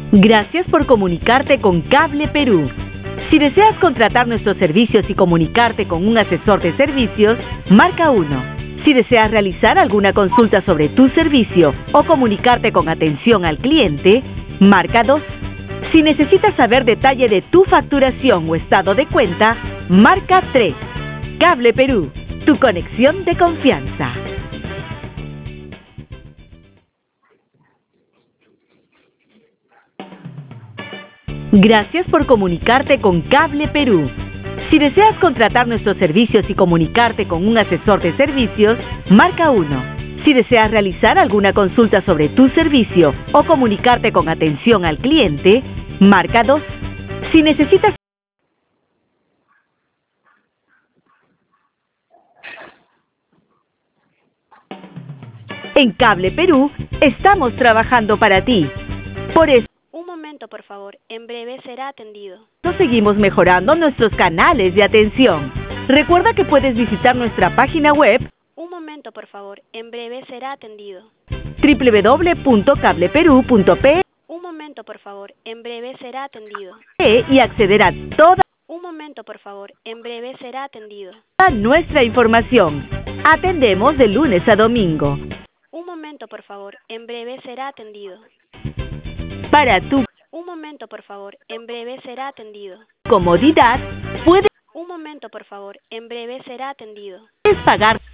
Gracias por comunicarte con Cable Perú. Si deseas contratar nuestros servicios y comunicarte con un asesor de servicios, marca 1. Si deseas realizar alguna consulta sobre tu servicio o comunicarte con atención al cliente, marca 2. Si necesitas saber detalle de tu facturación o estado de cuenta, marca 3. Cable Perú, tu conexión de confianza. Gracias por comunicarte con Cable Perú. Si deseas contratar nuestros servicios y comunicarte con un asesor de servicios, marca 1. Si deseas realizar alguna consulta sobre tu servicio o comunicarte con atención al cliente, marca 2. Si necesitas... En Cable Perú, estamos trabajando para ti. Por eso... Un momento, por favor. En breve será atendido. Seguimos mejorando nuestros canales de atención. Recuerda que puedes visitar nuestra página web. Un momento, por favor. En breve será atendido. www.cableperú.pe. Un momento, por favor. En breve será atendido. Y acceder a toda Un momento, por favor. En breve será atendido. nuestra información. Atendemos de lunes a domingo. Un momento, por favor. En breve será atendido. Para tu Un momento, por favor. En breve será atendido. comodidad, puedes Un momento, por favor. En breve será atendido. pagar